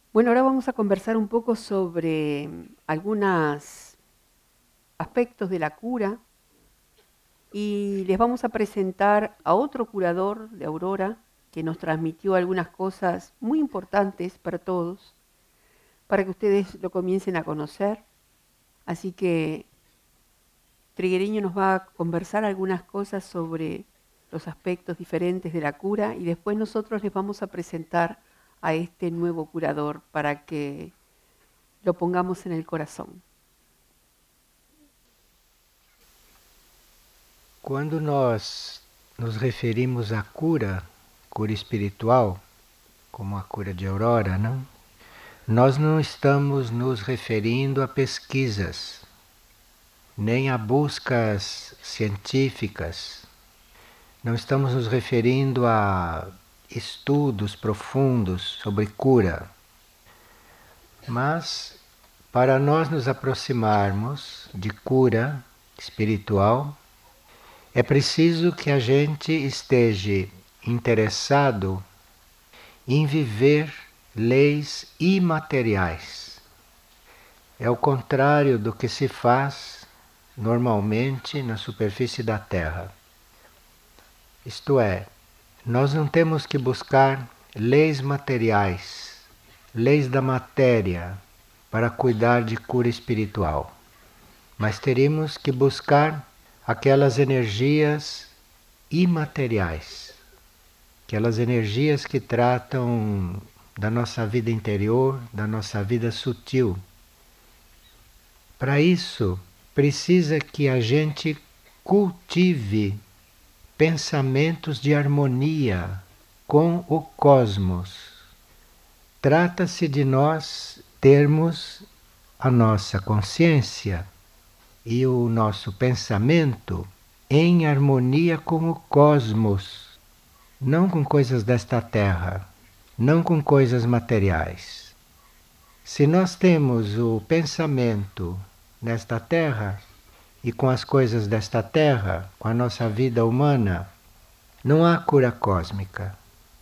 Bueno, ahora vamos a conversar un poco sobre algunos aspectos de la cura y les vamos a presentar a otro curador de Aurora que nos transmitió algunas cosas muy importantes para todos, para que ustedes lo comiencen a conocer. Así que Triguereño nos va a conversar algunas cosas sobre los aspectos diferentes de la cura y después nosotros les vamos a presentar a este nuevo curador para que lo pongamos en el corazón. Quando nós nos referimos à cura espiritual, como a cura de Aurora, não? Nós não estamos nos referindo a pesquisas, nem a buscas científicas. Não estamos nos referindo a estudos profundos sobre cura. Mas, para nós nos aproximarmos de cura espiritual, é preciso que a gente esteja interessado em viver leis imateriais. É o contrário do que se faz normalmente na superfície da Terra. Isto é, nós não temos que buscar leis materiais, leis da matéria, para cuidar de cura espiritual, mas teríamos que buscar aquelas energias imateriais, aquelas energias que tratam da nossa vida interior, da nossa vida sutil. Para isso, precisa que a gente cultive pensamentos de harmonia com o cosmos. Trata-se de nós termos a nossa consciência e o nosso pensamento em harmonia com o cosmos, não com coisas desta terra, não com coisas materiais. Se nós temos o pensamento nesta terra e com as coisas desta terra, com a nossa vida humana, não há cura cósmica.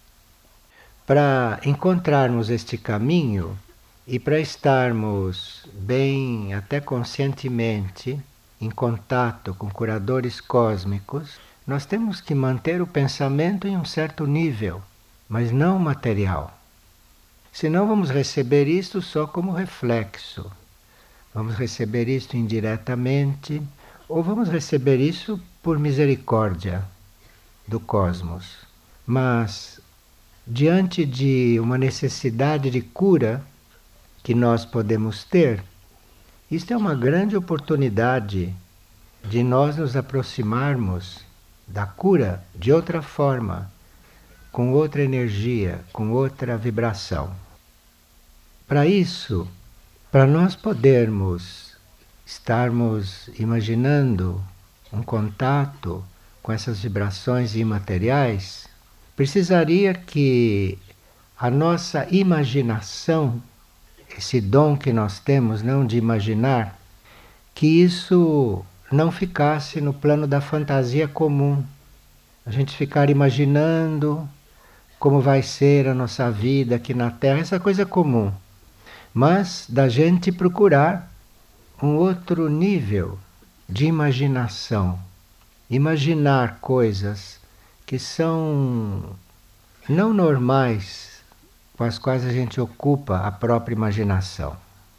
Para encontrarmos este caminho e para estarmos bem, até conscientemente, em contato com curadores cósmicos, nós temos que manter o pensamento em um certo nível, mas não material. Senão vamos receber isto só como reflexo. Vamos receber isto indiretamente ou vamos receber isso por misericórdia do cosmos. Mas diante de uma necessidade de cura que nós podemos ter, isto é uma grande oportunidade de nós nos aproximarmos da cura de outra forma, com outra energia, com outra vibração. Para isso, para nós podermos estarmos imaginando um contato com essas vibrações imateriais, precisaria que a nossa imaginação, esse dom que nós temos, não de imaginar, que isso não ficasse no plano da fantasia comum. A gente ficar imaginando como vai ser a nossa vida aqui na Terra, essa coisa comum. Mas da gente procurar um outro nível de imaginação. Imaginar coisas que são não normais, com as quais a gente ocupa a própria imaginação.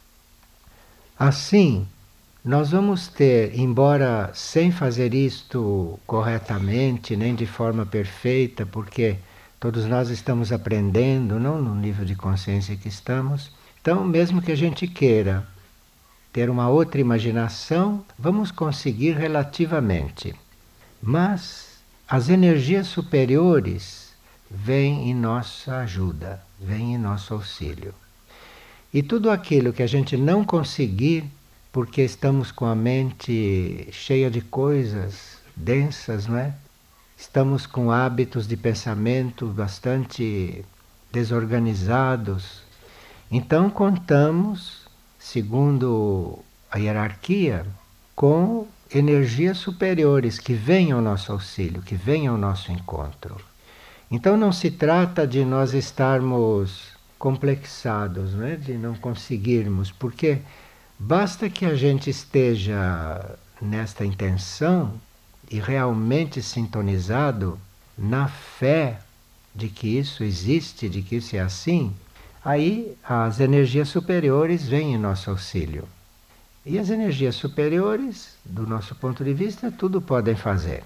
Assim, nós vamos ter, embora sem fazer isto corretamente, nem de forma perfeita, porque todos nós estamos aprendendo, não no nível de consciência que estamos. Então, mesmo que a gente queira ter uma outra imaginação, vamos conseguir relativamente. Mas as energias superiores vêm em nossa ajuda, vêm em nosso auxílio. E tudo aquilo que a gente não conseguir, porque estamos com a mente cheia de coisas densas, não é? Estamos com hábitos de pensamento bastante desorganizados. Então contamos, segundo a hierarquia, com energias superiores que vêm ao nosso auxílio, que vêm ao nosso encontro. Então não se trata de nós estarmos complexados, não é? De não conseguirmos, porque basta que a gente esteja nesta intenção e realmente sintonizado na fé de que isso existe, de que isso é assim, aí as energias superiores vêm em nosso auxílio. E as energias superiores, do nosso ponto de vista, tudo podem fazer.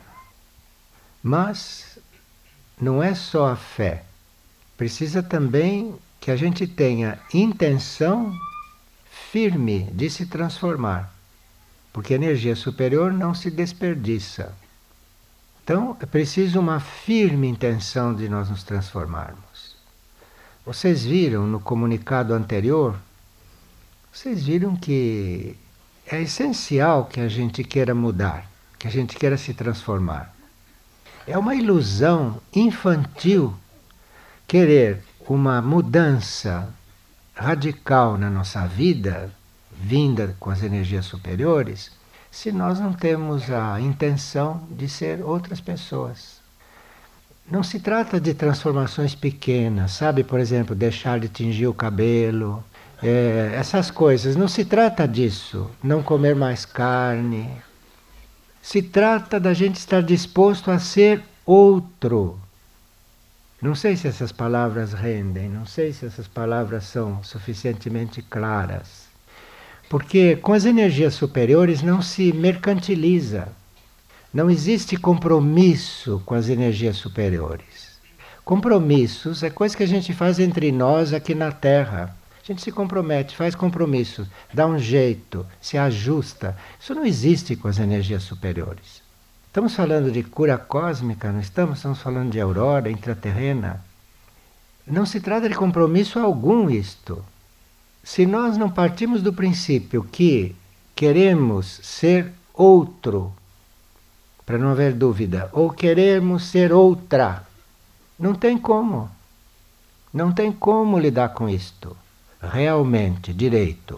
Mas não é só a fé. Precisa também que a gente tenha intenção firme de se transformar. Porque a energia superior não se desperdiça. Então é preciso uma firme intenção de nós nos transformarmos. Vocês viram no comunicado anterior, vocês viram que é essencial que a gente queira mudar, que a gente queira se transformar. É uma ilusão infantil querer uma mudança radical na nossa vida, vinda com as energias superiores, se nós não temos a intenção de ser outras pessoas. Não se trata de transformações pequenas, sabe? Por exemplo, deixar de tingir o cabelo, essas coisas. Não se trata disso. Não comer mais carne. Se trata da gente estar disposto a ser outro. Não sei se essas palavras rendem, não sei se essas palavras são suficientemente claras. Porque com as energias superiores não se mercantiliza. Não existe compromisso com as energias superiores. Compromissos é coisa que a gente faz entre nós aqui na Terra. A gente se compromete, faz compromissos, dá um jeito, se ajusta. Isso não existe com as energias superiores. Estamos falando de cura cósmica, não estamos? Estamos falando de aurora intraterrena. Não se trata de compromisso algum isto. Se nós não partimos do princípio que queremos ser outro, para não haver dúvida, ou queremos ser outra, não tem como. Não tem como lidar com isto. Realmente, direito.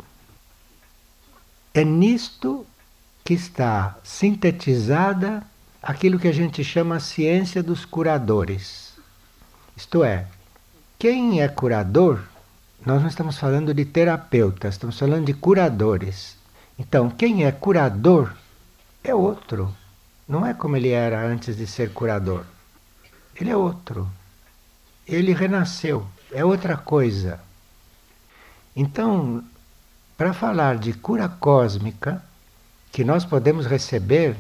É nisto que está sintetizada aquilo que a gente chama a ciência dos curadores. Isto é, quem é curador, nós não estamos falando de terapeutas, estamos falando de curadores. Então, quem é curador é outro. Não é como ele era antes de ser curador. Ele é outro. Ele renasceu. É outra coisa. Então, para falar de cura cósmica, que nós podemos receber,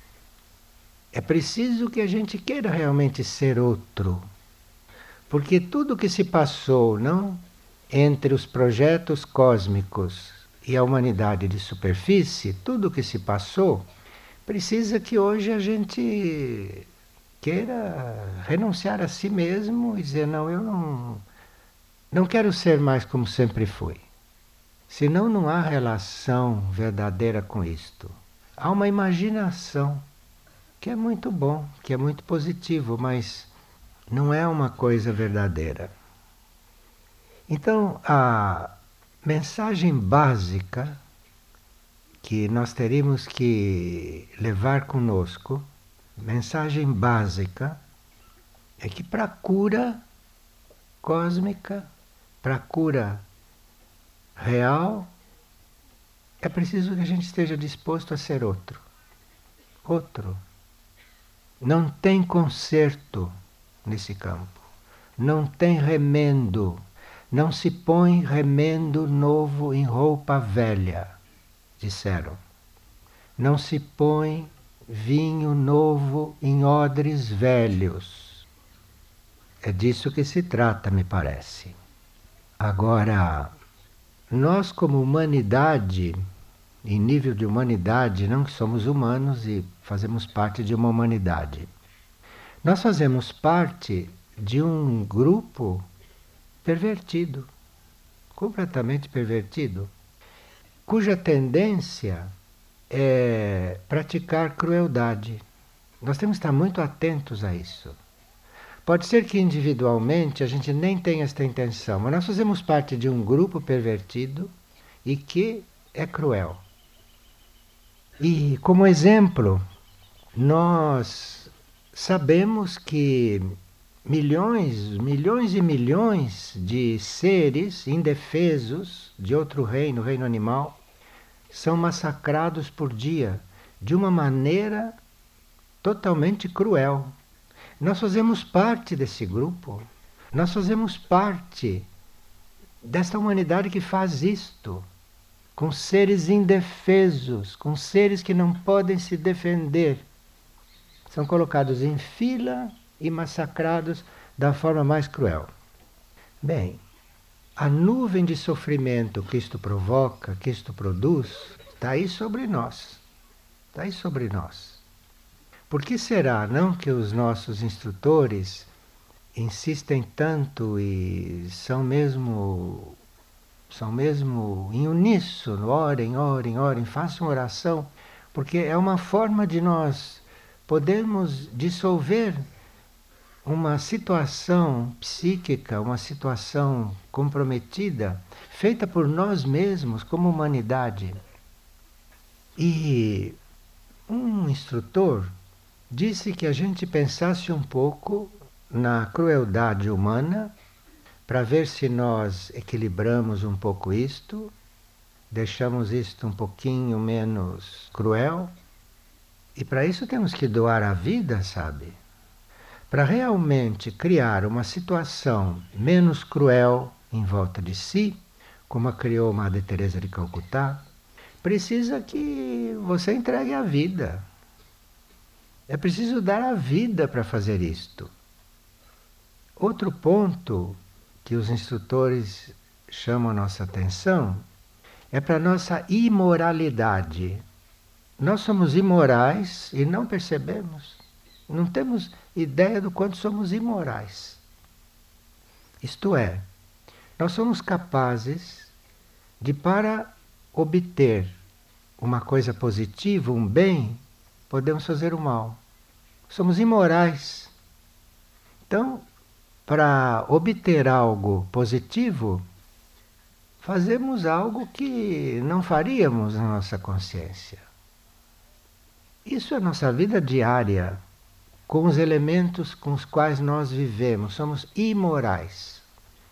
é preciso que a gente queira realmente ser outro. Porque tudo que se passou, não, entre os projetos cósmicos e a humanidade de superfície, tudo que se passou, precisa que hoje a gente queira renunciar a si mesmo e dizer, não, eu não quero ser mais como sempre fui. Senão não há relação verdadeira com isto. Há uma imaginação, que é muito bom, que é muito positivo, mas não é uma coisa verdadeira. Então, a mensagem básica que nós teríamos que levar conosco, mensagem básica, é que para a cura cósmica, para a cura real, é preciso que a gente esteja disposto a ser outro. Outro. Não tem conserto nesse campo. Não tem remendo. Não se põe remendo novo em roupa velha, disseram. Não se põe vinho novo em odres velhos. É disso que se trata, me parece. Agora, nós como humanidade, em nível de humanidade, não que somos humanos e fazemos parte de uma humanidade. Nós fazemos parte de um grupo pervertido, completamente pervertido, cuja tendência é praticar crueldade. Nós temos que estar muito atentos a isso. Pode ser que individualmente a gente nem tenha esta intenção, mas nós fazemos parte de um grupo pervertido e que é cruel. E como exemplo, nós sabemos que milhões e milhões de seres indefesos de outro reino, reino animal, são massacrados por dia de uma maneira totalmente cruel. Nós fazemos parte desse grupo, nós fazemos parte desta humanidade que faz isto, com seres indefesos, com seres que não podem se defender. São colocados em fila e massacrados da forma mais cruel. Bem, a nuvem de sofrimento que isto provoca, que isto produz, está aí sobre nós. Está aí sobre nós. Por que será, não, que os nossos instrutores insistem tanto e são mesmo em uníssono, orem, façam oração, porque é uma forma de nós podermos dissolver uma situação psíquica, uma situação comprometida, feita por nós mesmos como humanidade. E um instrutor disse que a gente pensasse um pouco na crueldade humana, para ver se nós equilibramos um pouco isto, deixamos isto um pouquinho menos cruel. E para isso temos que doar a vida, sabe? Para realmente criar uma situação menos cruel em volta de si, como a criou Madre Teresa de Calcutá, precisa que você entregue a vida. É preciso dar a vida para fazer isto. Outro ponto que os instrutores chamam a nossa atenção é para a nossa imoralidade. Nós somos imorais e não percebemos. Não temos ideia do quanto somos imorais. Isto é, nós somos capazes de, para obter uma coisa positiva, um bem, podemos fazer o mal. Somos imorais. Então, para obter algo positivo, fazemos algo que não faríamos na nossa consciência. Isso é nossa vida diária, com os elementos com os quais nós vivemos. Somos imorais.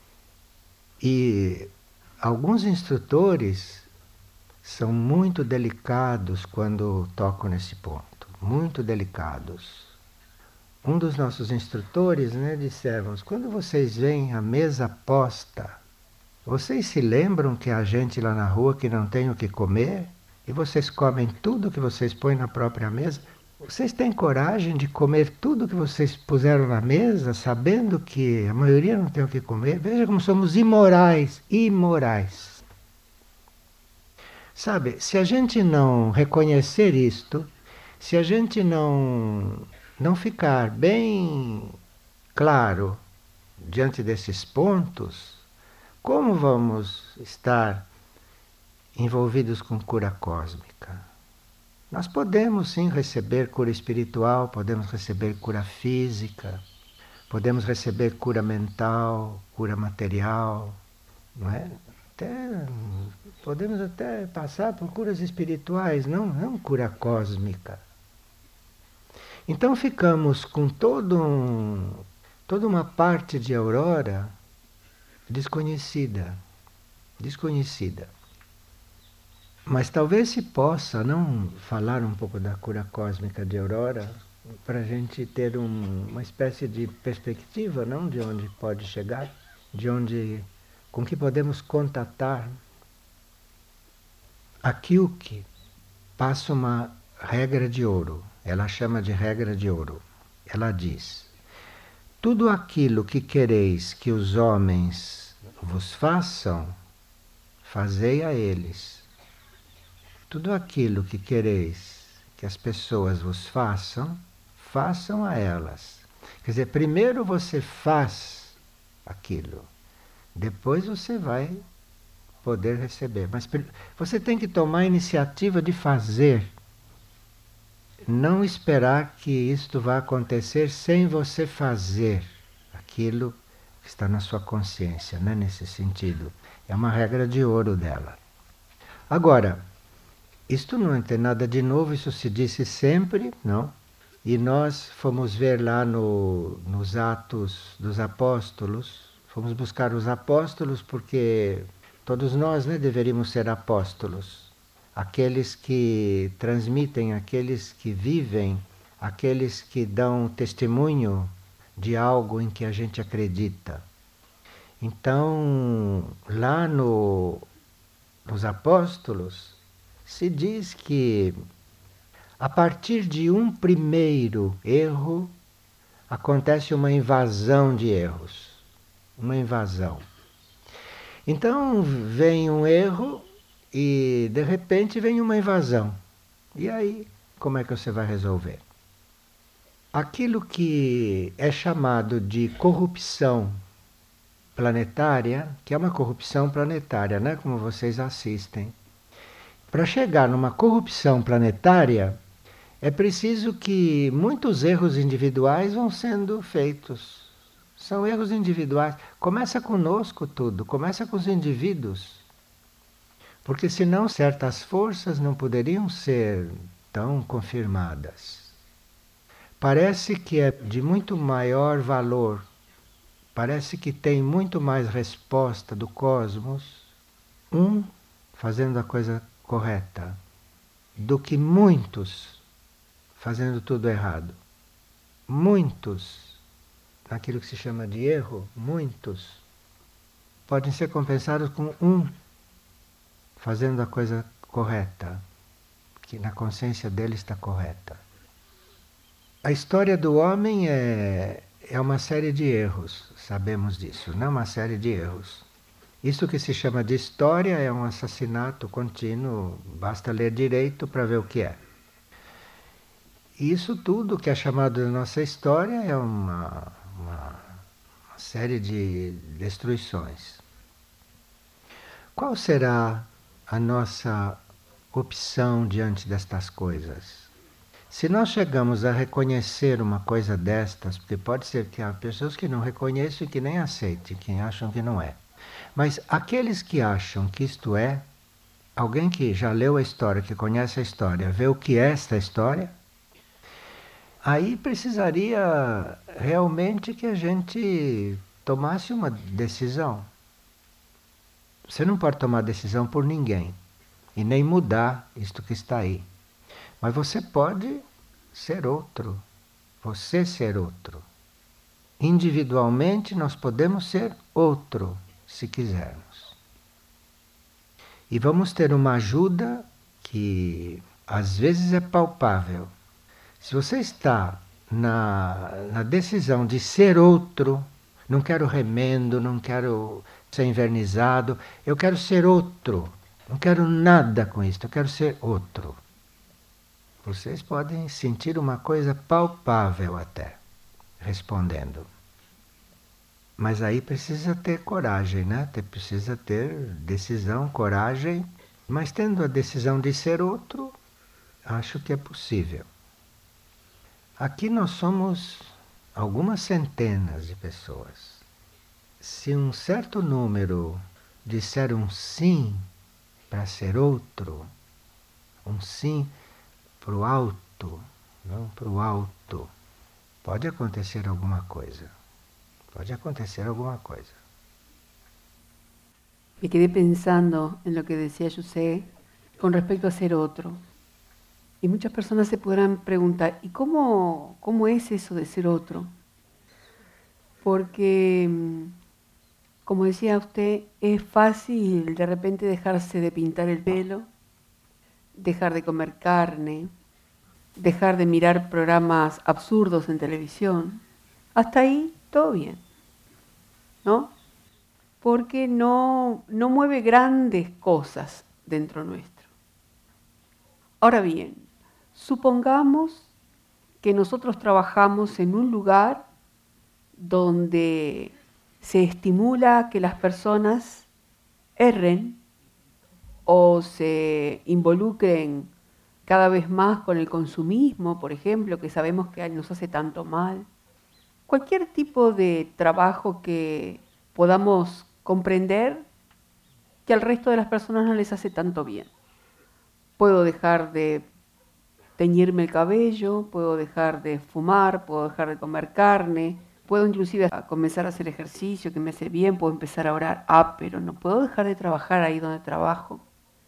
E alguns instrutores são muito delicados quando tocam nesse ponto. Muito delicados. Um dos nossos instrutores, disseram: quando vocês veem a mesa posta, vocês se lembram que há gente lá na rua que não tem o que comer? E vocês comem tudo que vocês põem na própria mesa? Vocês têm coragem de comer tudo que vocês puseram na mesa, sabendo que a maioria não tem o que comer? Veja como somos imorais, imorais. Sabe, se a gente não reconhecer isto, se a gente não ficar bem claro diante desses pontos, como vamos estar envolvidos com cura cósmica? Nós podemos sim receber cura espiritual, podemos receber cura física, podemos receber cura mental, cura material, não é? Podemos até passar por curas espirituais, não cura cósmica. Então ficamos com toda uma parte de aurora desconhecida. Mas talvez se possa não falar um pouco da cura cósmica de aurora, para a gente ter uma espécie de perspectiva, não, de onde pode chegar, com que podemos contatar. A Kyuki passa uma regra de ouro. Ela chama de regra de ouro. Ela diz: tudo aquilo que quereis que os homens vos façam, fazei a eles. Tudo aquilo que quereis que as pessoas vos façam, façam a elas. Quer dizer, primeiro você faz aquilo, depois você vai poder receber. Mas você tem que tomar a iniciativa de fazer. Não esperar que isto vá acontecer sem você fazer aquilo que está na sua consciência, né? Nesse sentido. É uma regra de ouro dela. Agora, isto não tem nada de novo, isso se disse sempre, não? E nós fomos ver lá nos Atos dos Apóstolos, fomos buscar os apóstolos porque todos nós, né, deveríamos ser apóstolos. Aqueles que transmitem, aqueles que vivem, aqueles que dão testemunho de algo em que a gente acredita. Então, lá nos apóstolos, se diz que a partir de um primeiro erro acontece uma invasão de erros. Uma invasão. Então vem um erro e de repente vem uma invasão. E aí, como é que você vai resolver? Aquilo que é chamado de corrupção planetária, que é uma corrupção planetária, né? Como vocês assistem. Para chegar numa corrupção planetária, é preciso que muitos erros individuais vão sendo feitos. São erros individuais. Começa conosco tudo, começa com os indivíduos. Porque senão certas forças não poderiam ser tão confirmadas. Parece que é de muito maior valor, parece que tem muito mais resposta do cosmos, um fazendo a coisa correta, do que muitos fazendo tudo errado. Muitos, naquilo que se chama de erro, muitos podem ser compensados com um fazendo a coisa correta, que na consciência dele está correta. A história do homem é uma série de erros, sabemos disso, não é uma série de erros. Isso que se chama de história é um assassinato contínuo, basta ler direito para ver o que é. E isso tudo que é chamado de nossa história é uma série de destruições. Qual será a nossa opção diante destas coisas? Se nós chegamos a reconhecer uma coisa destas, porque pode ser que há pessoas que não reconheçam e que nem aceitem, que acham que não é. Mas aqueles que acham que isto é, alguém que já leu a história, que conhece a história, vê o que é esta história, aí precisaria realmente que a gente tomasse uma decisão. Você não pode tomar decisão por ninguém e nem mudar isto que está aí. Mas você pode ser outro, você ser outro. Individualmente nós podemos ser outro, se quisermos. E vamos ter uma ajuda que às vezes é palpável. Se você está na decisão de ser outro, não quero remendo, não quero ser invernizado, eu quero ser outro. Não quero nada com isso, eu quero ser outro. Vocês podem sentir uma coisa palpável até, respondendo. Mas aí precisa ter coragem, né? Precisa ter decisão, coragem. Mas tendo a decisão de ser outro, acho que é possível. Aqui nós somos algumas centenas de pessoas. Se um certo número disser um sim para ser outro, um sim para o alto, não para o alto, pode acontecer alguma coisa. Pode acontecer alguma coisa. Me quedé pensando en lo que decía José con respecto a ser otro. Y muchas personas se podrán preguntar, ¿y cómo es eso de ser otro? Porque, como decía usted, es fácil de repente dejarse de pintar el pelo, dejar de comer carne, dejar de mirar programas absurdos en televisión. Hasta ahí todo bien, ¿no? Porque no mueve grandes cosas dentro nuestro. Ahora bien, supongamos que nosotros trabajamos en un lugar donde se estimula que las personas erren o se involucren cada vez más con el consumismo, por ejemplo, que sabemos que nos hace tanto mal. Cualquier tipo de trabajo que podamos comprender que al resto de las personas no les hace tanto bien. Puedo dejar de teñirme el cabello, puedo dejar de fumar, puedo dejar de comer carne, puedo inclusive comenzar a hacer ejercicio que me hace bien, puedo empezar a orar. Pero no puedo dejar de trabajar ahí donde trabajo,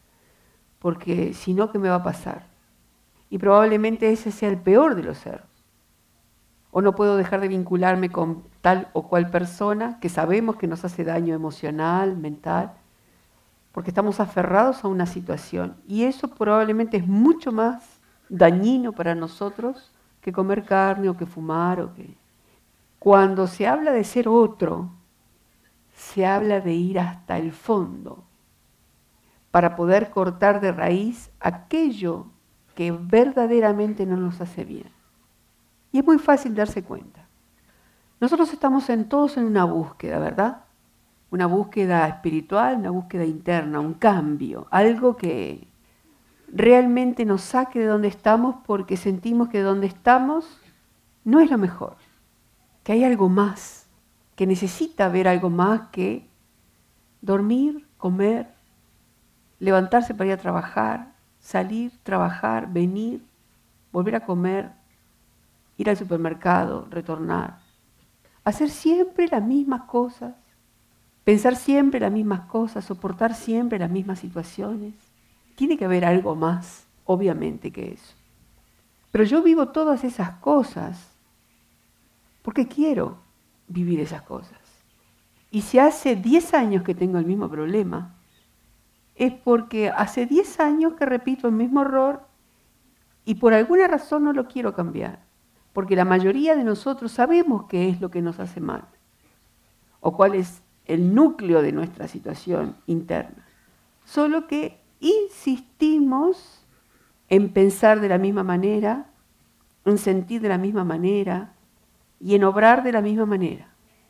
porque si no, ¿qué me va a pasar? Y probablemente ese sea el peor de los errores. O no puedo dejar de vincularme con tal o cual persona que sabemos que nos hace daño emocional, mental, porque estamos aferrados a una situación. Y eso probablemente es mucho más dañino para nosotros que comer carne o que fumar. Cuando se habla de ser otro, se habla de ir hasta el fondo para poder cortar de raíz aquello que verdaderamente no nos hace bien. Y es muy fácil darse cuenta. Nosotros estamos todos en una búsqueda, ¿verdad? Una búsqueda espiritual, una búsqueda interna, un cambio, algo que realmente nos saque de donde estamos porque sentimos que donde estamos no es lo mejor, que hay algo más, que necesita haber algo más que dormir, comer, levantarse para ir a trabajar, salir, trabajar, venir, volver a comer, ir al supermercado, retornar, hacer siempre las mismas cosas, pensar siempre las mismas cosas, soportar siempre las mismas situaciones. Tiene que haber algo más, obviamente, que eso. Pero yo vivo todas esas cosas porque quiero vivir esas cosas. Y si hace 10 años que tengo el mismo problema, es porque hace 10 años que repito el mismo error y por alguna razón no lo quiero cambiar. Porque la mayoría de nosotros sabemos qué es lo que nos hace mal o cuál es el núcleo de nuestra situación interna. Solo que insistimos en pensar de la misma manera, en sentir de la misma manera y en obrar de la misma manera.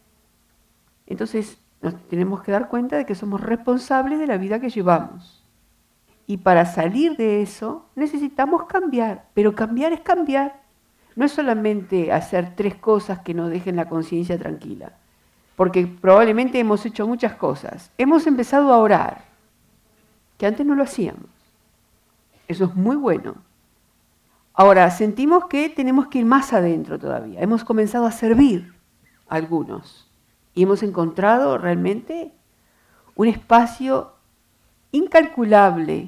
Entonces nos tenemos que dar cuenta de que somos responsables de la vida que llevamos. Y para salir de eso necesitamos cambiar, pero cambiar es cambiar. No es solamente hacer 3 cosas que nos dejen la conciencia tranquila, porque probablemente hemos hecho muchas cosas. Hemos empezado a orar, que antes no lo hacíamos. Eso es muy bueno. Ahora, sentimos que tenemos que ir más adentro todavía. Hemos comenzado a servir a algunos y hemos encontrado realmente un espacio incalculable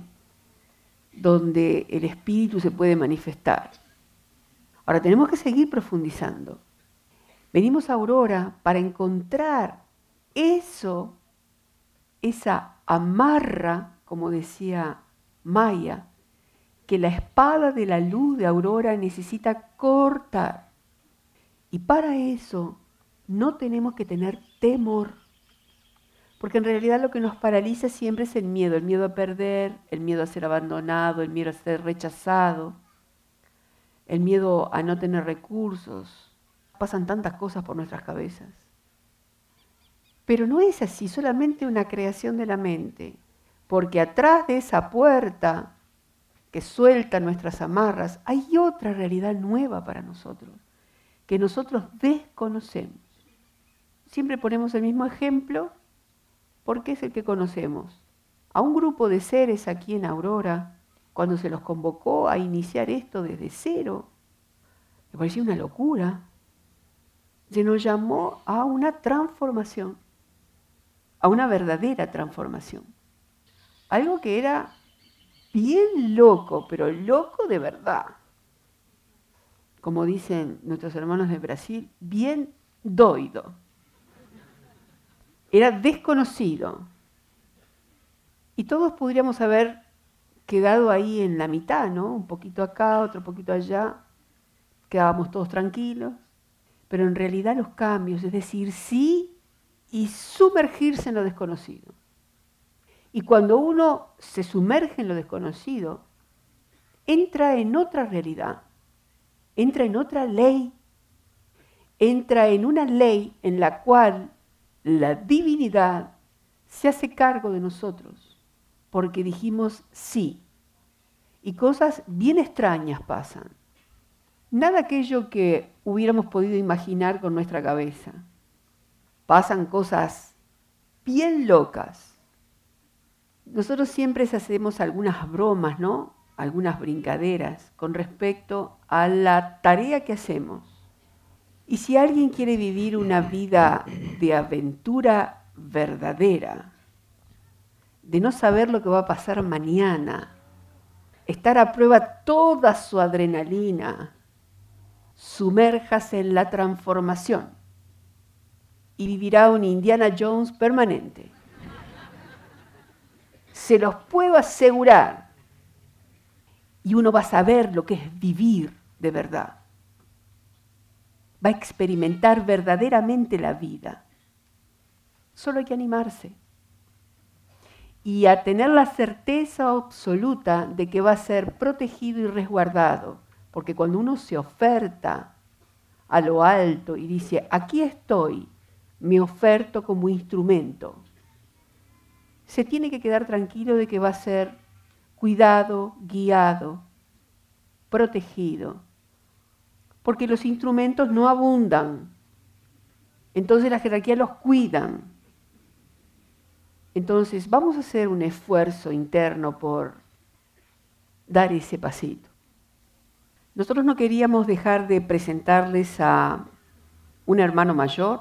donde el espíritu se puede manifestar. Ahora, tenemos que seguir profundizando. Venimos a Aurora para encontrar eso, esa amarra, como decía Maya, que la espada de la luz de Aurora necesita cortar. Y para eso no tenemos que tener temor, porque en realidad lo que nos paraliza siempre es el miedo a perder, el miedo a ser abandonado, el miedo a ser rechazado, el miedo a no tener recursos. Pasan tantas cosas por nuestras cabezas. Pero no es así, solamente una creación de la mente, porque atrás de esa puerta que suelta nuestras amarras, hay otra realidad nueva para nosotros, que nosotros desconocemos. Siempre ponemos el mismo ejemplo porque es el que conocemos. A un grupo de seres aquí en Aurora, cuando se los convocó a iniciar esto desde cero, me pareció una locura. Se nos llamó a una transformación, a una verdadera transformación. Algo que era bien loco, pero loco de verdad. Como dicen nuestros hermanos de Brasil, bien doido. Era desconocido. Y todos podríamos haber quedado ahí en la mitad, ¿no? Un poquito acá, otro poquito allá. Quedábamos todos tranquilos. Pero en realidad los cambios, es decir, sí y sumergirse en lo desconocido. Y cuando uno se sumerge en lo desconocido, entra en otra realidad, entra en otra ley, entra en una ley en la cual la divinidad se hace cargo de nosotros, porque dijimos sí. Y cosas bien extrañas pasan. Nada aquello que hubiéramos podido imaginar con nuestra cabeza. Pasan cosas bien locas. Nosotros siempre hacemos algunas bromas, ¿no? algunas brincaderas con respecto a la tarea que hacemos. Y si alguien quiere vivir una vida de aventura verdadera, de no saber lo que va a pasar mañana, estar a prueba toda su adrenalina, sumérjase en la transformación y vivirá un Indiana Jones permanente. Se los puedo asegurar. Y uno va a saber lo que es vivir de verdad. Va a experimentar verdaderamente la vida. Solo hay que animarse. Y a tener la certeza absoluta de que va a ser protegido y resguardado. Porque cuando uno se oferta a lo alto y dice, aquí estoy, me oferto como instrumento, se tiene que quedar tranquilo de que va a ser cuidado, guiado, protegido. Porque los instrumentos no abundan. Entonces la jerarquía los cuidan. Entonces vamos a hacer un esfuerzo interno por dar ese pasito. Nosotros no queríamos dejar de presentarles a un hermano mayor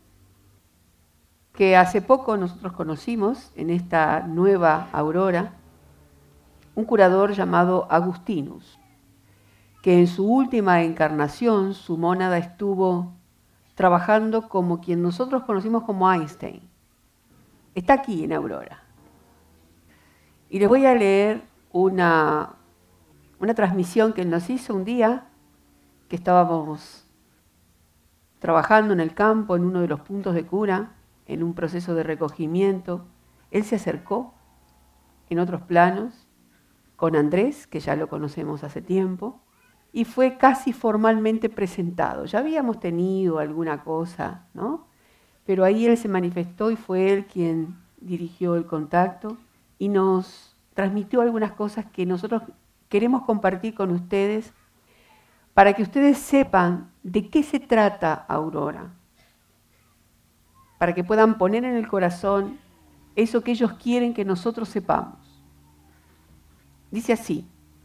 que hace poco nosotros conocimos en esta nueva aurora, un curador llamado Agustinus, que en su última encarnación su mónada estuvo trabajando como quien nosotros conocimos como Einstein. Está aquí en Aurora. Y les voy a leer una transmisión que él nos hizo un día que estábamos trabajando en el campo, en uno de los puntos de cura, en un proceso de recogimiento. Él se acercó en otros planos con Andrés, que ya lo conocemos hace tiempo, y fue casi formalmente presentado. Ya habíamos tenido alguna cosa, ¿no? Pero ahí él se manifestó y fue él quien dirigió el contacto y nos transmitió algunas cosas que nosotros queremos compartir con ustedes para que ustedes sepan de qué se trata Aurora, para que puedan poner en el corazón eso que ellos quieren que nosotros sepamos. Dice así: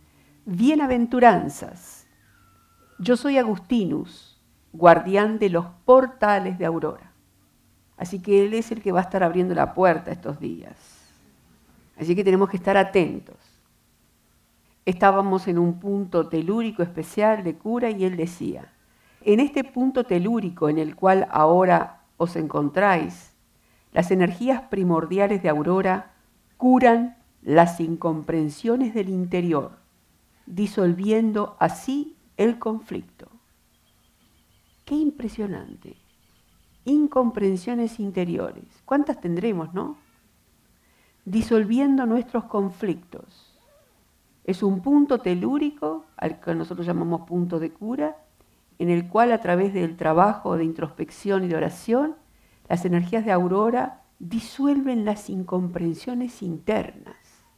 bienaventuranzas, yo soy Agustinus, guardián de los portales de Aurora. Así que él es el que va a estar abriendo la puerta estos días. Así que tenemos que estar atentos. Estábamos en un punto telúrico especial de cura y él decía, en este punto telúrico en el cual ahora os encontráis, las energías primordiales de Aurora curan las incomprensiones del interior, disolviendo así el conflicto. ¡Qué impresionante! Incomprensiones interiores. ¿Cuántas tendremos, no? Disolviendo nuestros conflictos. Es un punto telúrico, al que nosotros llamamos punto de cura, en el cual a través del trabajo de introspección y de oración, las energías de Aurora disuelven las incomprensiones internas.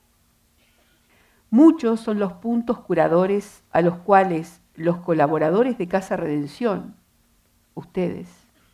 Muchos son los puntos curadores a los cuales los colaboradores de Casa Redención, ustedes,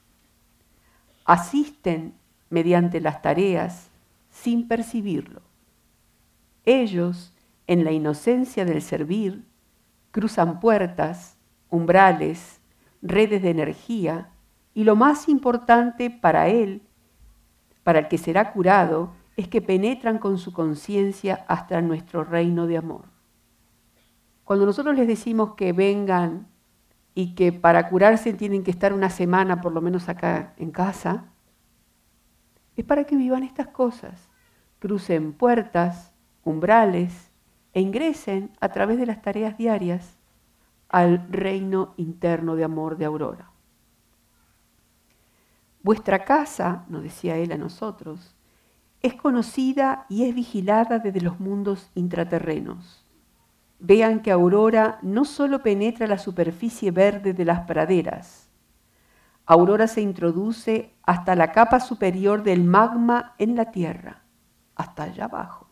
asisten mediante las tareas sin percibirlo. Ellos, en la inocencia del servir, cruzan puertas, umbrales, redes de energía y lo más importante para él, para el que será curado, es que penetran con su conciencia hasta nuestro reino de amor. Cuando nosotros les decimos que vengan y que para curarse tienen que estar una semana por lo menos acá en casa, es para que vivan estas cosas, crucen puertas, umbrales e ingresen a través de las tareas diarias al reino interno de amor de Aurora. Vuestra casa, nos decía él a nosotros, es conocida y es vigilada desde los mundos intraterrenos. Vean que Aurora no solo penetra la superficie verde de las praderas, Aurora se introduce hasta la capa superior del magma en la Tierra, hasta allá abajo.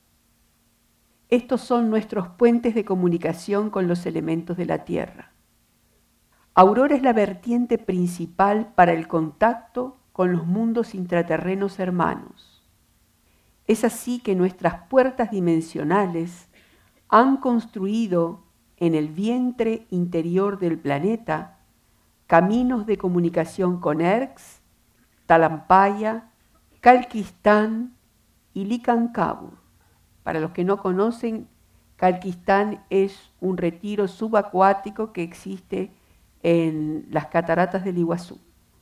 Estos son nuestros puentes de comunicación con los elementos de la Tierra. Aurora es la vertiente principal para el contacto con los mundos intraterrenos hermanos. Es así que nuestras puertas dimensionales han construido en el vientre interior del planeta caminos de comunicación con Erx, Talampaya, Calquistán y Licancabur. Para los que no conocen, Calquistán es un retiro subacuático que existe en las cataratas del Iguazú.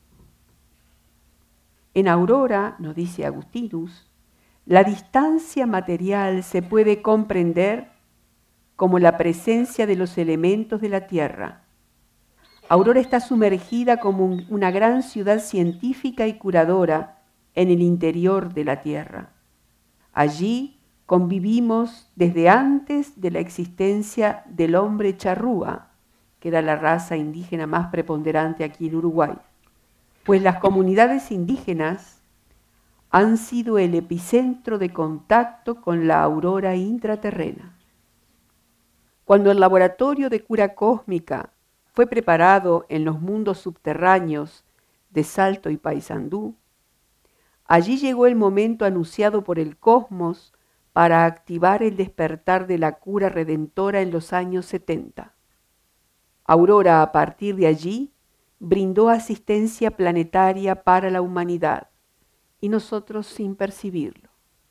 En Aurora, nos dice Agustinus, la distancia material se puede comprender como la presencia de los elementos de la Tierra. Aurora está sumergida como una gran ciudad científica y curadora en el interior de la Tierra. Allí convivimos desde antes de la existencia del hombre charrúa, que era la raza indígena más preponderante aquí en Uruguay, pues las comunidades indígenas han sido el epicentro de contacto con la aurora intraterrena. Cuando el laboratorio de cura cósmica fue preparado en los mundos subterráneos de Salto y Paysandú, allí llegó el momento anunciado por el cosmos para activar el despertar de la cura redentora en los años 70. Aurora, a partir de allí, brindó asistencia planetaria para la humanidad, y nosotros sin percibirlo.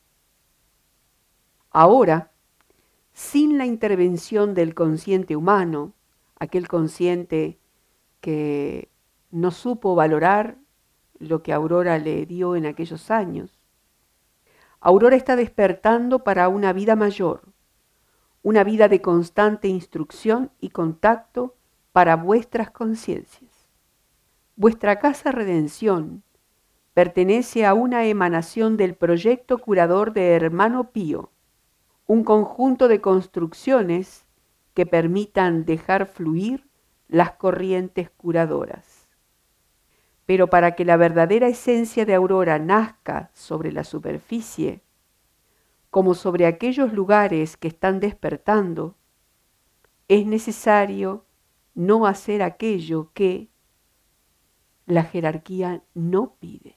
Ahora, sin la intervención del consciente humano, aquel consciente que no supo valorar lo que Aurora le dio en aquellos años, Aurora está despertando para una vida mayor, una vida de constante instrucción y contacto para vuestras conciencias. Vuestra casa Redención pertenece a una emanación del proyecto curador de Hermano Pío, un conjunto de construcciones que permitan dejar fluir las corrientes curadoras. Pero para que la verdadera esencia de Aurora nazca sobre la superficie, como sobre aquellos lugares que están despertando, es necesario no hacer aquello que la jerarquía no pide.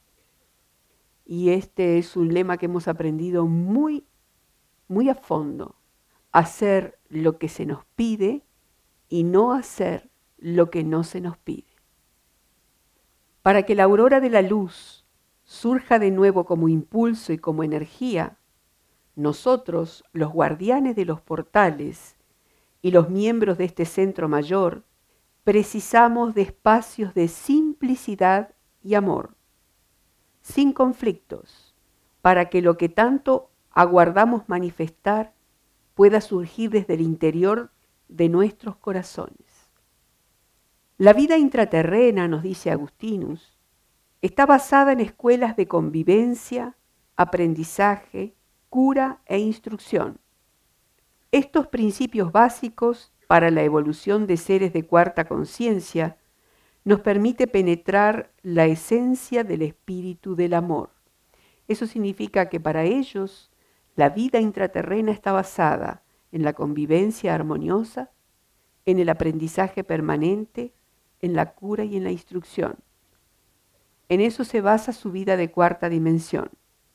Y este es un lema que hemos aprendido muy a fondo: hacer lo que se nos pide y no hacer lo que no se nos pide. Para que la aurora de la luz surja de nuevo como impulso y como energía, nosotros, los guardianes de los portales y los miembros de este centro mayor, precisamos de espacios de simplicidad y amor, sin conflictos, para que lo que tanto aguardamos manifestar pueda surgir desde el interior de nuestros corazones. La vida intraterrena, nos dice Agustinus, está basada en escuelas de convivencia, aprendizaje, cura e instrucción. Estos principios básicos para la evolución de seres de cuarta conciencia nos permite penetrar la esencia del espíritu del amor. Eso significa que para ellos la vida intraterrena está basada en la convivencia armoniosa, en el aprendizaje permanente, en la cura y en la instrucción. En eso se basa su vida de cuarta dimensión.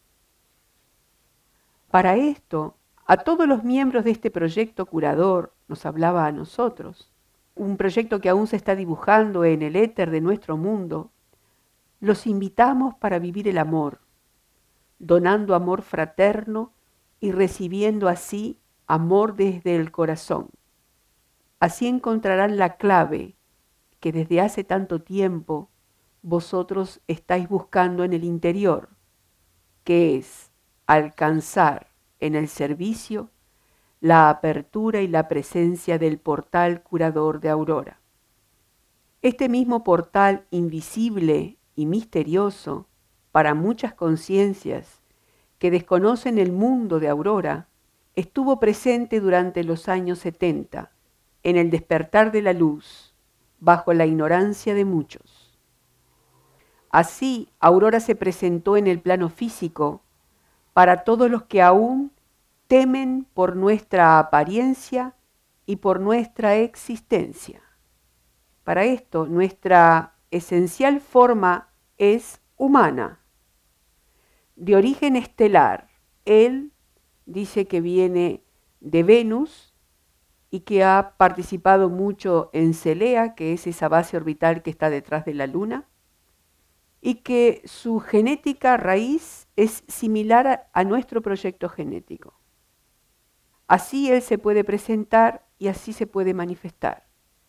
Para esto, a todos los miembros de este proyecto curador, nos hablaba a nosotros, un proyecto que aún se está dibujando en el éter de nuestro mundo, los invitamos para vivir el amor, donando amor fraterno y recibiendo así amor desde el corazón. Así encontrarán la clave que desde hace tanto tiempo vosotros estáis buscando en el interior, que es alcanzar en el servicio la apertura y la presencia del portal curador de Aurora. Este mismo portal invisible y misterioso para muchas conciencias que desconocen el mundo de Aurora, estuvo presente durante los años 70, en el despertar de la luz, bajo la ignorancia de muchos. Así, Aurora se presentó en el plano físico para todos los que aún temen por nuestra apariencia y por nuestra existencia. Para esto, nuestra esencial forma es humana, de origen estelar. Él dice que viene de Venus y que ha participado mucho en Celea, que es esa base orbital que está detrás de la Luna, y que su genética raíz es similar a nuestro proyecto genético. Así él se puede presentar y así se puede manifestar.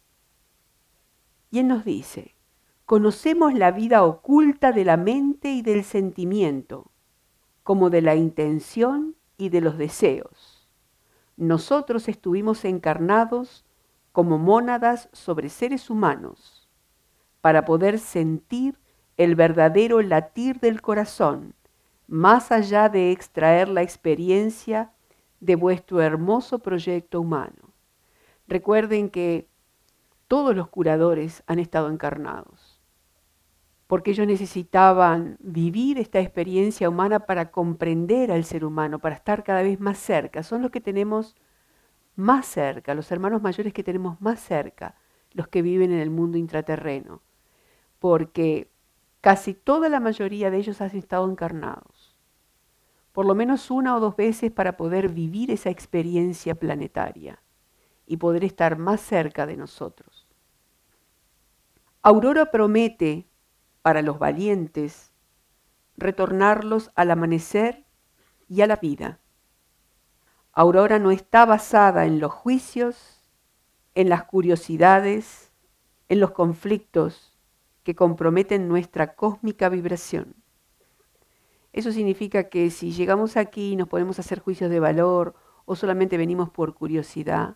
Y él nos dice, conocemos la vida oculta de la mente y del sentimiento, como de la intención y de los deseos. Nosotros estuvimos encarnados como mónadas sobre seres humanos para poder sentir el verdadero latir del corazón, más allá de extraer la experiencia de vuestro hermoso proyecto humano. Recuerden que todos los curadores han estado encarnados, porque ellos necesitaban vivir esta experiencia humana para comprender al ser humano, para estar cada vez más cerca. Son los que tenemos más cerca, los hermanos mayores que tenemos más cerca, los que viven en el mundo intraterreno, porque casi toda la mayoría de ellos han estado encarnados, por lo menos una o dos veces para poder vivir esa experiencia planetaria y poder estar más cerca de nosotros. Aurora promete, para los valientes, retornarlos al amanecer y a la vida. Aurora no está basada en los juicios, en las curiosidades, en los conflictos que comprometen nuestra cósmica vibración. Eso significa que si llegamos aquí y nos ponemos a hacer juicios de valor, o solamente venimos por curiosidad,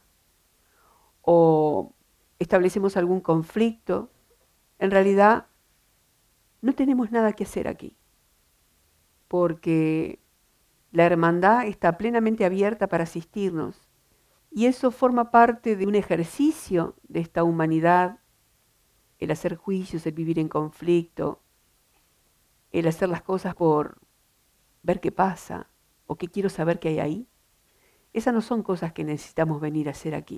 o establecemos algún conflicto, en realidad no tenemos nada que hacer aquí, porque la hermandad está plenamente abierta para asistirnos, y eso forma parte de un ejercicio de esta humanidad, el hacer juicios, el vivir en conflicto, el hacer las cosas por ver qué pasa o qué quiero saber que hay ahí. Esas no son cosas que necesitamos venir a hacer aquí.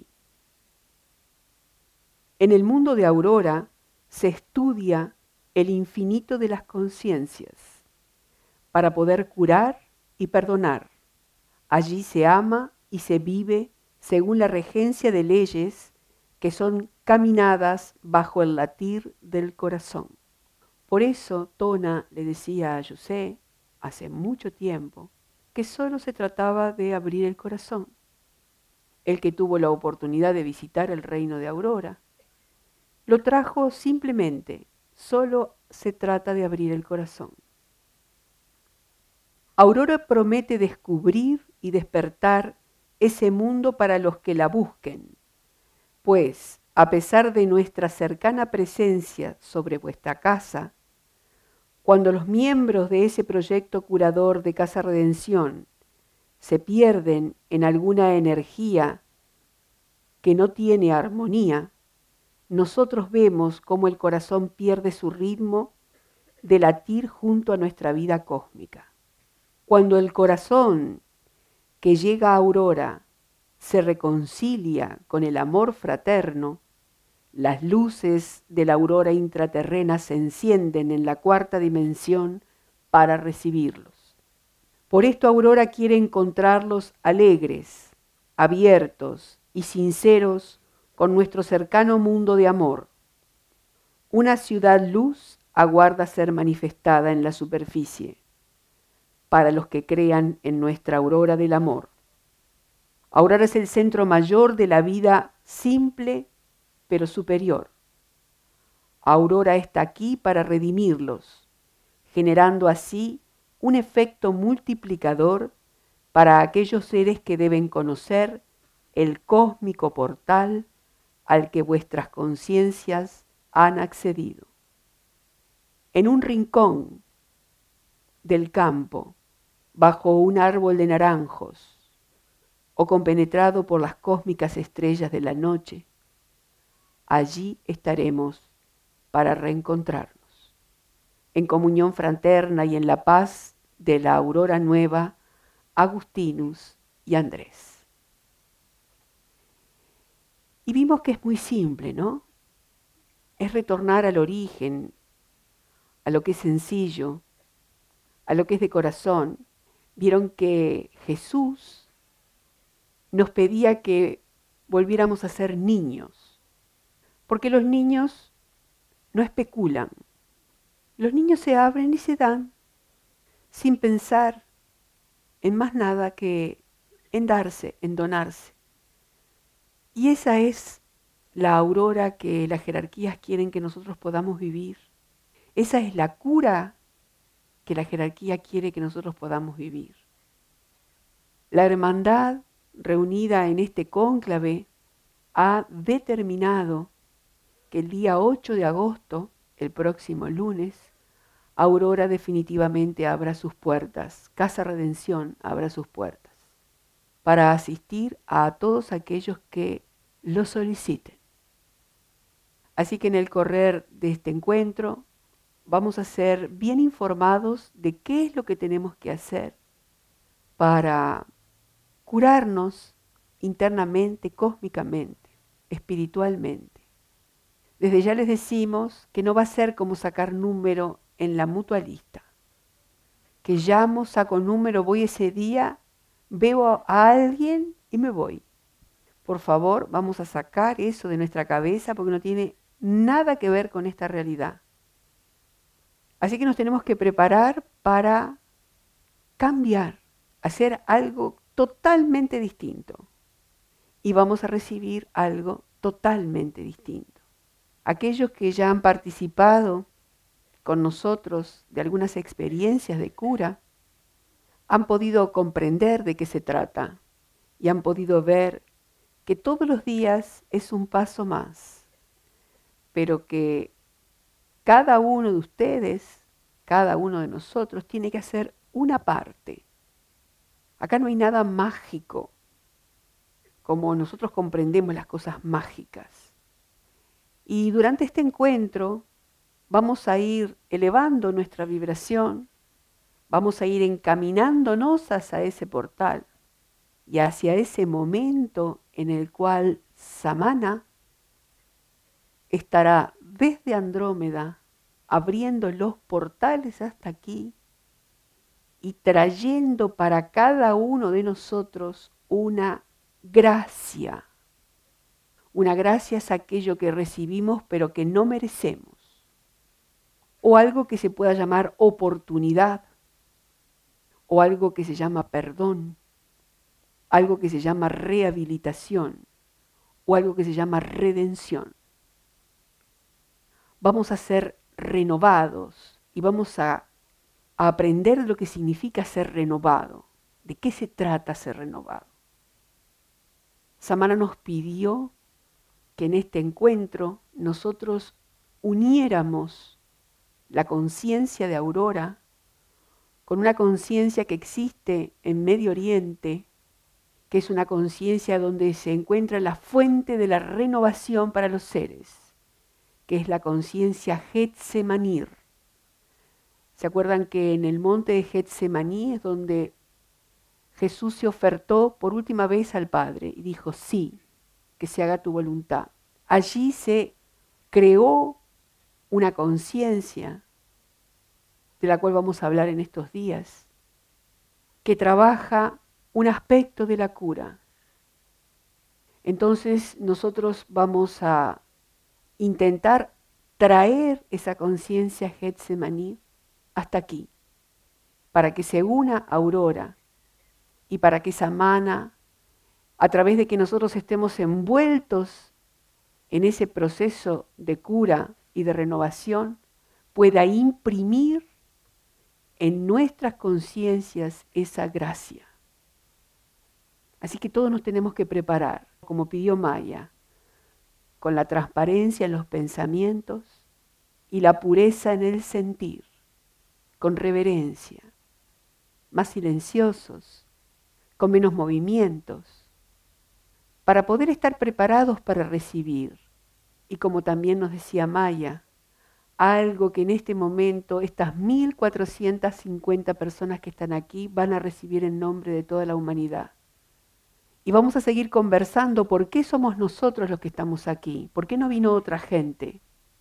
En el mundo de Aurora se estudia el infinito de las conciencias para poder curar y perdonar. Allí se ama y se vive según la regencia de leyes que son caminadas bajo el latir del corazón. Por eso Tona le decía a José, hace mucho tiempo, que solo se trataba de abrir el corazón. El que tuvo la oportunidad de visitar el reino de Aurora, lo trajo simplemente, solo se trata de abrir el corazón. Aurora promete descubrir y despertar ese mundo para los que la busquen, pues, a pesar de nuestra cercana presencia sobre vuestra casa, cuando los miembros de ese proyecto curador de Casa Redención se pierden en alguna energía que no tiene armonía, nosotros vemos cómo el corazón pierde su ritmo de latir junto a nuestra vida cósmica. Cuando el corazón que llega a Aurora se reconcilia con el amor fraterno, las luces de la aurora intraterrena se encienden en la cuarta dimensión para recibirlos. Por esto Aurora quiere encontrarlos alegres, abiertos y sinceros con nuestro cercano mundo de amor. Una ciudad luz aguarda ser manifestada en la superficie para los que crean en nuestra aurora del amor. Aurora es el centro mayor de la vida simple pero superior. Aurora está aquí para redimirlos, generando así un efecto multiplicador para aquellos seres que deben conocer el cósmico portal al que vuestras conciencias han accedido. En un rincón del campo, bajo un árbol de naranjos, o compenetrado por las cósmicas estrellas de la noche, allí estaremos para reencontrarnos, en comunión fraterna y en la paz de la aurora nueva, Agustinus y Andrés. Y vimos que es muy simple, ¿no? Es retornar al origen, a lo que es sencillo, a lo que es de corazón. Vieron que Jesús nos pedía que volviéramos a ser niños, porque los niños no especulan, los niños se abren y se dan sin pensar en más nada que en darse, en donarse. Y esa es la aurora que las jerarquías quieren que nosotros podamos vivir. Esa es la cura que la jerarquía quiere que nosotros podamos vivir. La hermandad reunida en este cónclave ha determinado que el día 8 de agosto, el próximo lunes, Aurora definitivamente abra sus puertas, Casa Redención abra sus puertas, para asistir a todos aquellos que lo soliciten. Así que en el correr de este encuentro vamos a ser bien informados de qué es lo que tenemos que hacer para curarnos internamente, cósmicamente, espiritualmente. Desde ya les decimos que no va a ser como sacar número en la mutualista, que llamo, saco número, voy ese día, veo a alguien y me voy. Por favor, vamos a sacar eso de nuestra cabeza porque no tiene nada que ver con esta realidad. Así que nos tenemos que preparar para cambiar, hacer algo totalmente distinto. Y vamos a recibir algo totalmente distinto. Aquellos que ya han participado con nosotros de algunas experiencias de cura, han podido comprender de qué se trata y han podido ver que todos los días es un paso más, pero que cada uno de ustedes, cada uno de nosotros tiene que hacer una parte. Acá no hay nada mágico, como nosotros comprendemos las cosas mágicas. Y durante este encuentro vamos a ir elevando nuestra vibración, vamos a ir encaminándonos hacia ese portal y hacia ese momento en el cual Samana estará desde Andrómeda abriendo los portales hasta aquí y trayendo para cada uno de nosotros una gracia. Una gracia es aquello que recibimos pero que no merecemos. O algo que se pueda llamar oportunidad, o algo que se llama perdón, algo que se llama rehabilitación, o algo que se llama redención. Vamos a ser renovados y vamos a aprender lo que significa ser renovado. ¿De qué se trata ser renovado? Samana nos pidió que en este encuentro nosotros uniéramos la conciencia de Aurora con una conciencia que existe en Medio Oriente, que es una conciencia donde se encuentra la fuente de la renovación para los seres, que es la conciencia Getsemanir. ¿Se acuerdan que en el monte de Getsemaní es donde Jesús se ofertó por última vez al Padre y dijo, sí, que se haga tu voluntad? Allí se creó una conciencia de la cual vamos a hablar en estos días, que trabaja un aspecto de la cura. Entonces nosotros vamos a intentar traer esa conciencia Getsemaní hasta aquí, para que se una Aurora y para que Samana, a través de que nosotros estemos envueltos en ese proceso de cura y de renovación, pueda imprimir en nuestras conciencias esa gracia. Así que todos nos tenemos que preparar, como pidió Maya, con la transparencia en los pensamientos y la pureza en el sentir, con reverencia, más silenciosos, con menos movimientos, para poder estar preparados para recibir. Y como también nos decía Maya, algo que en este momento estas 1450 personas que están aquí van a recibir en nombre de toda la humanidad. Y vamos a seguir conversando por qué somos nosotros los que estamos aquí, por qué no vino otra gente.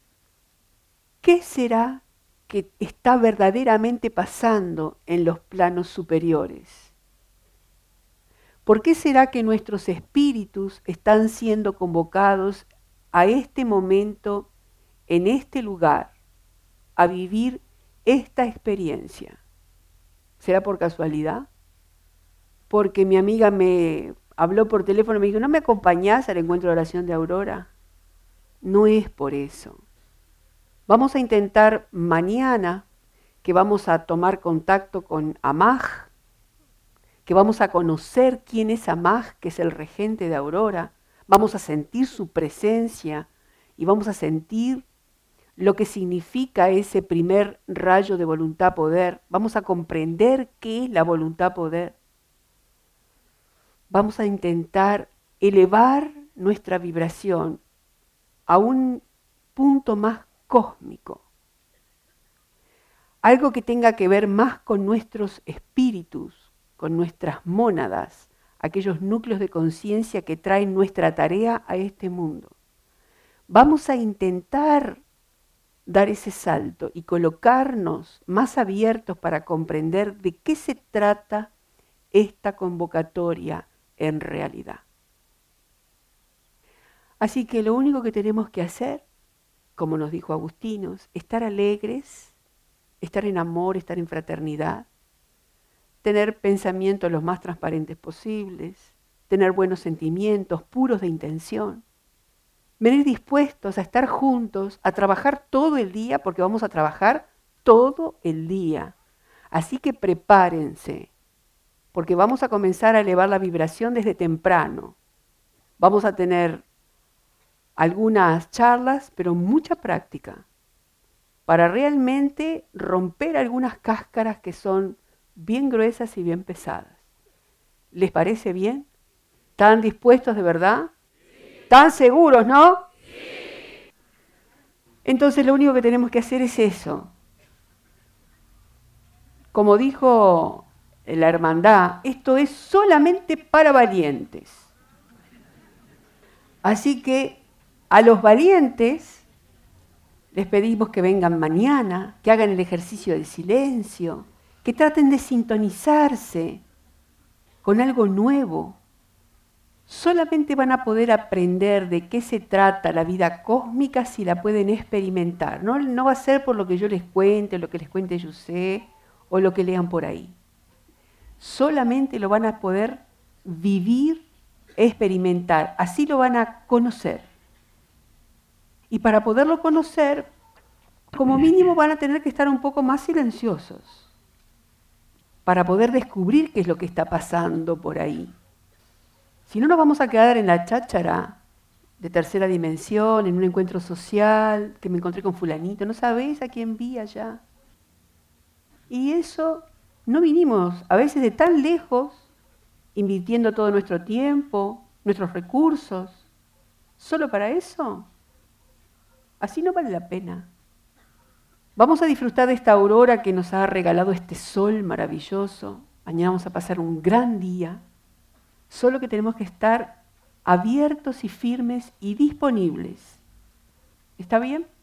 ¿Qué será que está verdaderamente pasando en los planos superiores? ¿Por qué será que nuestros espíritus están siendo convocados a este momento, en este lugar, a vivir esta experiencia? ¿Será por casualidad? Porque mi amiga me habló por teléfono y me dijo, ¿no me acompañás al encuentro de oración de Aurora? No es por eso. Vamos a intentar mañana, que vamos a tomar contacto con Amaj, que vamos a conocer quién es Amaj, que es el regente de Aurora, vamos a sentir su presencia y vamos a sentir lo que significa ese primer rayo de voluntad-poder, vamos a comprender qué es la voluntad-poder, vamos a intentar elevar nuestra vibración a un punto más cósmico, algo que tenga que ver más con nuestros espíritus, con nuestras mónadas, aquellos núcleos de conciencia que traen nuestra tarea a este mundo. Vamos a intentar dar ese salto y colocarnos más abiertos para comprender de qué se trata esta convocatoria en realidad. Así que lo único que tenemos que hacer, como nos dijo Agustinos, estar alegres, estar en amor, estar en fraternidad, tener pensamientos los más transparentes posibles, tener buenos sentimientos, puros de intención, venir dispuestos a estar juntos, a trabajar todo el día, porque vamos a trabajar todo el día. Así que prepárense, porque vamos a comenzar a elevar la vibración desde temprano. Vamos a tener algunas charlas, pero mucha práctica, para realmente romper algunas cáscaras que son bien gruesas y bien pesadas. ¿Les parece bien? ¿Están dispuestos de verdad? ¿Están seguros, no? Entonces lo único que tenemos que hacer es eso. Como dijo la hermandad, esto es solamente para valientes. Así que a los valientes les pedimos que vengan mañana, que hagan el ejercicio del silencio, que traten de sintonizarse con algo nuevo. Solamente van a poder aprender de qué se trata la vida cósmica si la pueden experimentar. No va a ser por lo que yo les cuente, lo que les cuente Yusé o lo que lean por ahí. Solamente lo van a poder vivir, experimentar. Así lo van a conocer. Y para poderlo conocer, como mínimo van a tener que estar un poco más silenciosos para poder descubrir qué es lo que está pasando por ahí. Si no, nos vamos a quedar en la cháchara de tercera dimensión, en un encuentro social, que me encontré con fulanito, ¿no sabés a quién vi allá? Y eso, no vinimos a veces de tan lejos, invirtiendo todo nuestro tiempo, nuestros recursos, solo para eso. Así no vale la pena. Vamos a disfrutar de esta aurora que nos ha regalado este sol maravilloso. Mañana vamos a pasar un gran día. Solo que tenemos que estar abiertos y firmes y disponibles. ¿Está bien?